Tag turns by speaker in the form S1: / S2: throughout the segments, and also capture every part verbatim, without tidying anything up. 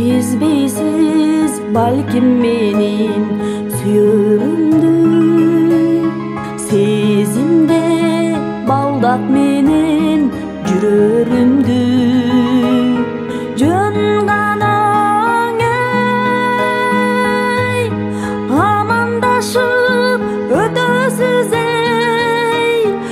S1: сезбейсиз балким менин сүйөрүмдү, сезимде балдат менен жүрөрүмдү. Жөн гана оңой амандашып өтөсүз эй,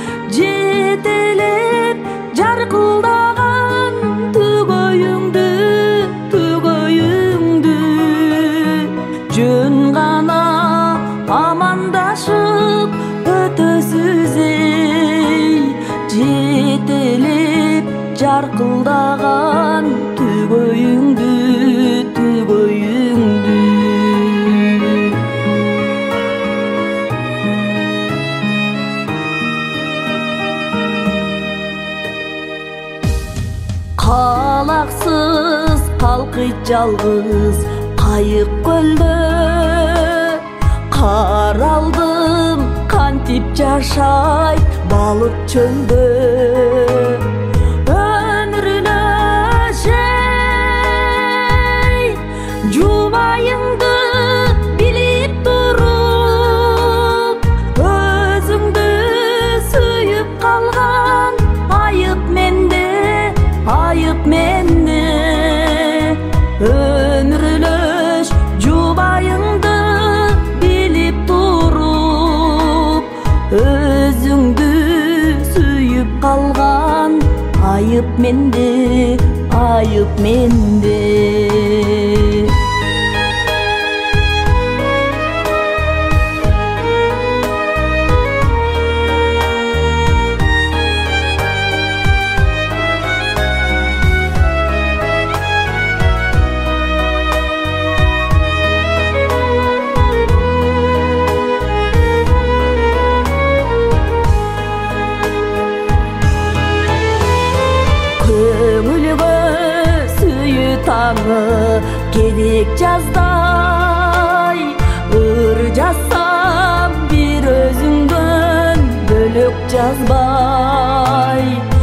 S1: жетелеп жаркылдаган түгөйүңдү, түгөйүңдү. Жөн гана амандашып өтөсүз эй, жетелеп жаркылдаган түгөйүңдү, түгөйүңдү. Калаксыз калкыйт жалгыз кайык көлдө, каралдым кантип жашайт балык чөлдө. Өмүрүнөш эй, жубайыңды билип туруп, өзүңдү сүйүп калган айып менде, айып менде. Өмүрүнөш жубайыңды билип туруп, өзүңдү сүйүп калган айып менде, айып менде. Көңүлгө сүйүү таңы керек жаздай, ыр жазсам бир өзүңдөн бөлөк жазбай.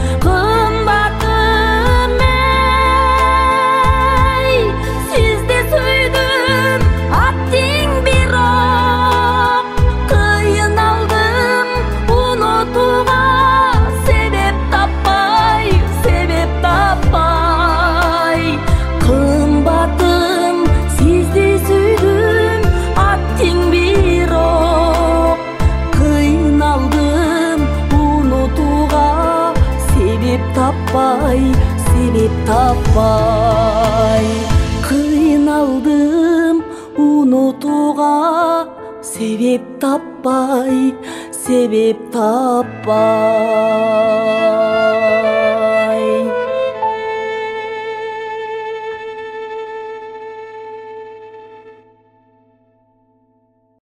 S1: Кымбатым эй, сизди сүйдүм аттиң бирок, кыйналдым унутууга себеп таппай, себеп таппай. Кымбатым сизди сүйдүм аттиң бирок, кыйналдым унутууга себеп таппай, себеп таппай. Кыйналдым унутууга себеп таппай, себеп таппай.